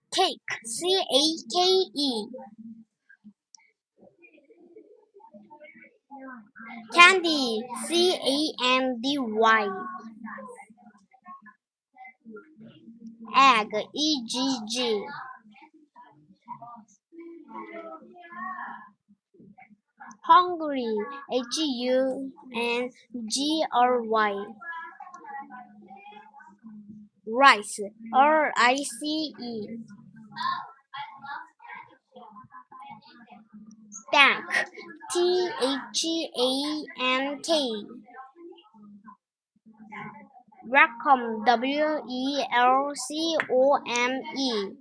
Cake, C-A-K-E. Candy, C-A-N-D-Y. Egg, E-G-G. Hungry, H-U-N-G-R-Y. Rice, R-I-C-E. Tank, T-H-A-N-K. Welcome, W-E-L-C-O-M-E.